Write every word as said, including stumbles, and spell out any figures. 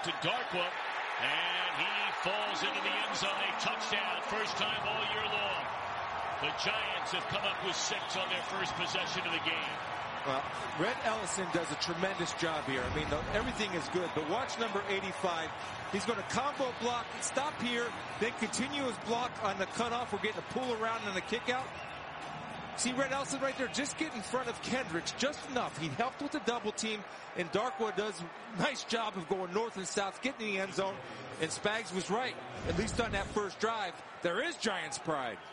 to Darkwa, and he falls into the end zone. A touchdown, first time all year long. The Giants have come up with six on their first possession of the game. Well, Red Ellison does a tremendous job here. I mean, the, everything is good, but watch number eighty-five. He's going to combo block, stop here, then continue his block on the cutoff. We're getting a pull around and a kick out. See Red Ellison right there, just get in front of Kendricks just enough. He helped with the double team, and Darkwa does a nice job of going north and south, getting in the end zone. And Spags was right, at least on that first drive. There is Giants pride.